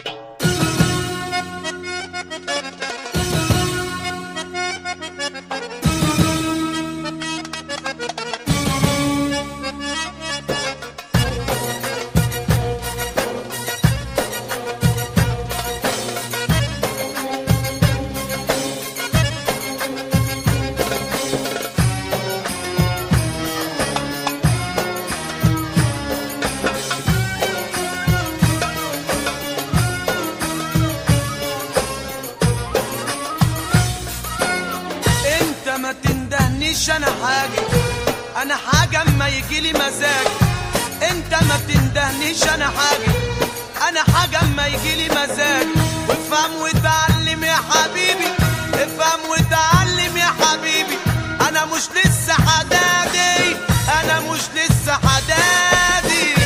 ما تندهنيش انا حاجة اما يجيلي مزاج. انت ما تندهنيش انا حاجة اما يجيلي مزاج. وافهم وتعلم يا حبيبي، افهم وتعلم يا حبيبي. انا مش لسه حدادي، انا مش لسه حدادي.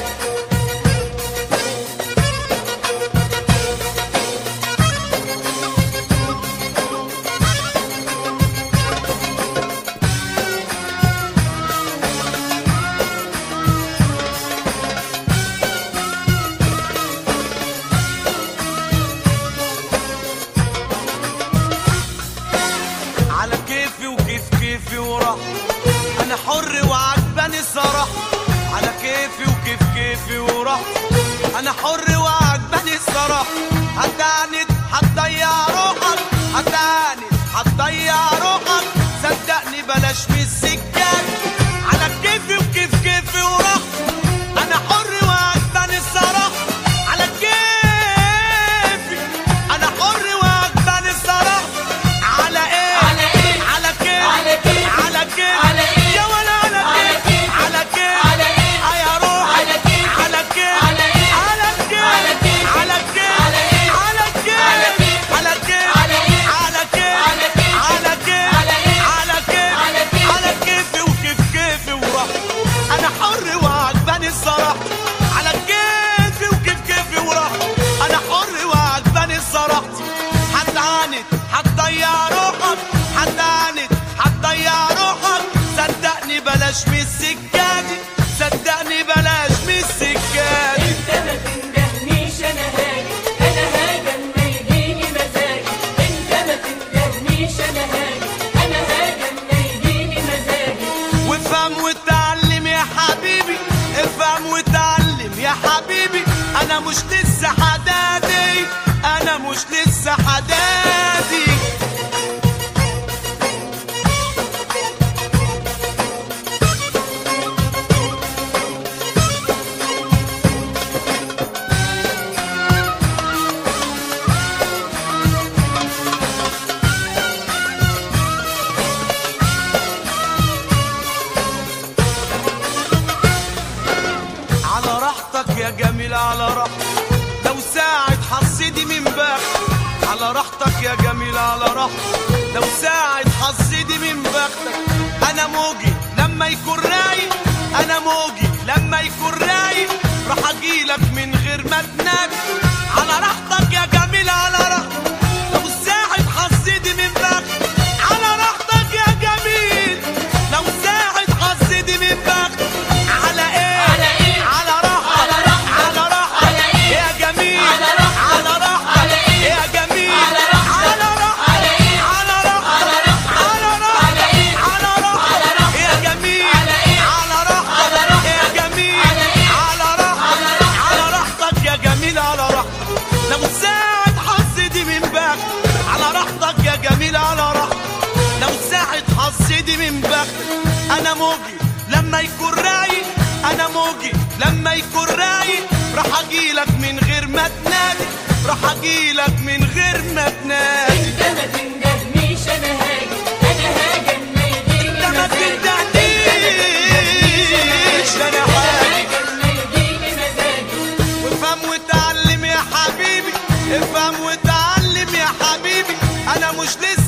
كيفي وراح انا حر وعجباني الصراحه. على كيفي كيفي وراح انا حر وعجباني الصراحه. هتعاند هتضيع روحك، هتعاند هتضيع روحك. صدقني بلاش من السكات. على كيفي كيفي وراح انا حر وعجباني الصراحه. على كيفي انا حر وعجباني الصراحه. على ايه على كيف على كيف يا ولا على كيف على كيف يا روح على كيف على كيف على كيف على كيف على كيف على كيف على كيف على كيف على كيفي وكيفي وراح انا حر وعجباني الصراحه. على كيفي وكيفي وراح انا حر وعجباني الصراحه. هتعاند هتضيع روحك، هتعاند هتضيع روحك. صدقني بلاش من السكادي، صدقني بلاش من السكادي. انت ما تندهنيش انا هاجي اما يجيلي مزاجي. انت ما تندهنيش انا هاجي اما يجيلي مزاجي. وافهم وتعلم يا حبيبي، افهم وتعلم يا حبيبي. انا مش لسه حدادي، انا مش لسه حدادي. على راحتك يا جميل على راحتك. لو ساعة حصيدي من بختك. على راحتك يا جميل على راحتك. لو ساعة حصيدي من بختك. انا موجي لما يكون رايق، انا موجي لما يكون رايق. راح اجيلك من غير ما تنادي. على راحتك يا جميل على راحتك. لو ساعة حصيدي من بختك. على راحتك يا جميل لو ساعة حصيدي من بختك. على ايه على راحتك على راحتك يا جميل على راحتك يا جميل على راحتك على راحتك على راحتك على راحتك يا جميل على راحتك يا جميل على راحتك على راحتك يا جميل على راحتك. لو ساعة حصيدي من بختك. على راحتك يا جميل على راحتك. لو ساعة حصيدي من بختك. انا موجي لما يكون رايق، انا موجي لما يكون رايق. راح اجيلك من غير ما تنادي، راح اجيلك من غير ما تنادي. انت ما تندهنيش انا هاجي اما يجيلي انت ما تندهنيش انا هاجي اما يجيلي مزاجي. وافهم وتعلم يا حبيبي، افهم وتعلم يا حبيبي. انا مش لسه